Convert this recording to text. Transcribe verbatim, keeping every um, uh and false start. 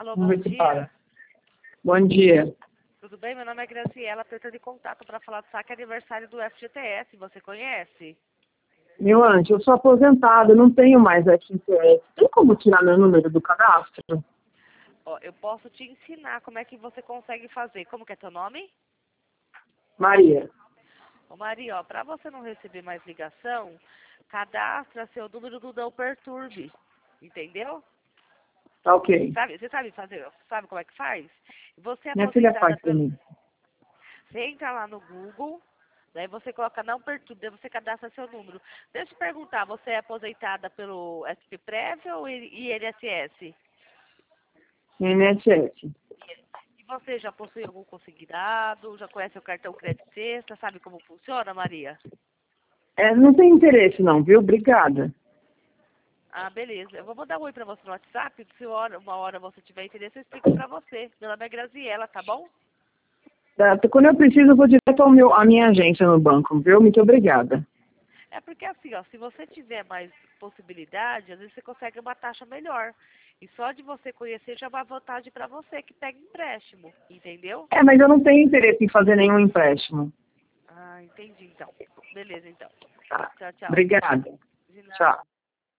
Alô, Vamos bom ver se dia. para. Bom dia. Tudo bem? Meu nome é Graciela, estou de contato para falar do saque aniversário do F G T S. Você conhece? Meu anjo, eu sou aposentada, não tenho mais F G T S. Tem como tirar meu número do cadastro? Ó, eu posso te ensinar como é que você consegue fazer. Como que é teu nome? Maria. Ô Maria, ó, para você não receber mais ligação, cadastra seu número do Não Perturbe. Entendeu? Tá ok. Sabe, você sabe fazer? Sabe como é que faz? Você é Minha filha aposentada faz pra pelo... mim. Você entra lá no Google, daí você coloca Não Perturbe, daí você cadastra seu número. Deixa eu te perguntar, você é aposentada pelo S P Prev ou I N S S? N S S. E você já possui algum consignado? Já conhece o cartão Crédito Sexta? Sabe como funciona, Maria? É, não tem interesse não, viu? Obrigada. Ah, beleza. Eu vou mandar um oi pra você no WhatsApp. Se uma hora, uma hora você tiver interesse, eu explico pra você. Meu nome é Graziela, tá bom? Tá, quando eu preciso, eu vou direto ao meu, à minha agência no banco, viu? Muito obrigada. É porque assim, ó, se você tiver mais possibilidade, às vezes você consegue uma taxa melhor. E só de você conhecer já é uma vantagem pra você que pega empréstimo, entendeu? É, mas eu não tenho interesse em fazer nenhum empréstimo. Ah, entendi então. Beleza então. Tá. Tchau, tchau. Obrigada. De nada. Tchau.